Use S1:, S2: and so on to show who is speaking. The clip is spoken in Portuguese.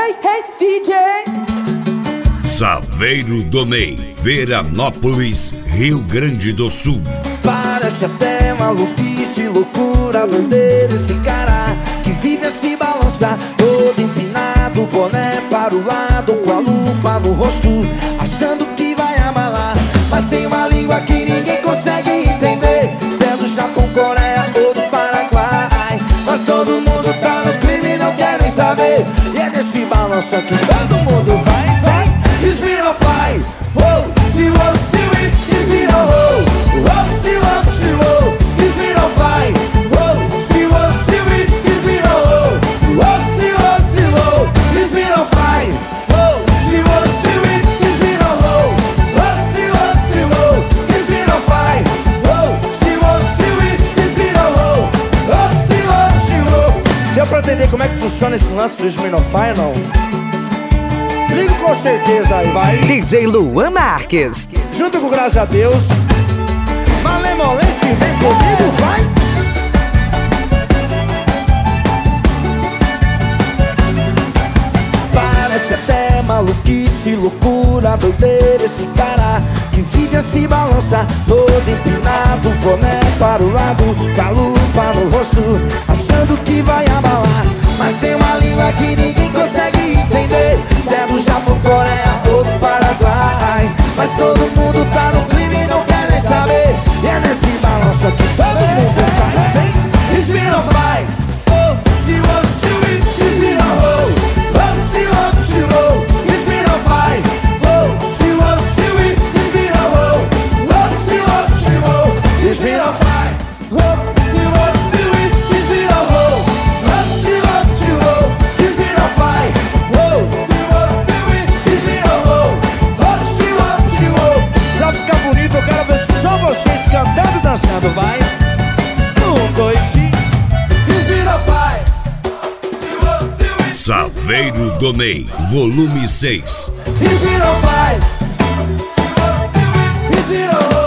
S1: Hey, hey, DJ.
S2: Saveiro do Ney, Veranópolis, Rio Grande do Sul.
S3: Parece até maluquice, loucura, doideira esse cara que vive a se balançar, todo empinado, boné para o lado, com a lupa no rosto, achando que vai abalar. Mas tem uma língua que ninguém consegue entender, se é do Japão, Coreia ou do Paraguai. Mas todo mundo tá no crime e não quer nem saber, e é nesse balanço que todo mundo vai. It's me no fly, whoa, see what, see it, it's me no roll. Up, see what, it's me no fly, whoa, see what, see it, it's me no roll. Up, see what, it's me no fly, whoa, see what, see it, it's me no roll. Up, see what, it's me no fly, whoa, see what, see it, it's me no roll. Up, see what. Deu pra entender como é que funciona esse lance do Smirnoff, não? Ligo com certeza aí, vai.
S4: DJ Luan Marques,
S3: junto com Graças a Deus. Malemolência, vem comigo, vai. Parece até maluquice, loucura, doideira esse cara que vive a se balançar, todo empinado, boné para o lado, calupa no rosto, achando que vai abalar. Mas tem uma língua que ninguém consegue entender, se é do Japão, Coreia ou do Paraguai. Mas todo mundo tá no clima e não quer nem saber, e é nesse balanço que todo mundo sai. Vem, it's me no fly, oh, see what, see it, it's me no roll. Oh, see what, it's me no fly, oh, see what, see it, it's me no roll. Oh, see what, it's me no fly, oh, see what, see it, it's me no roll. Oh, see what, it's me no fly, oh, see what, see it, it's me no roll. Oh, see what. Pra ficar bonito eu quero ver só vocês cantando e dançando, vai. 1, 2, 3, it's me no fly.
S2: Saveiro do Ney, volume 6.
S3: It's me no fly, it's me no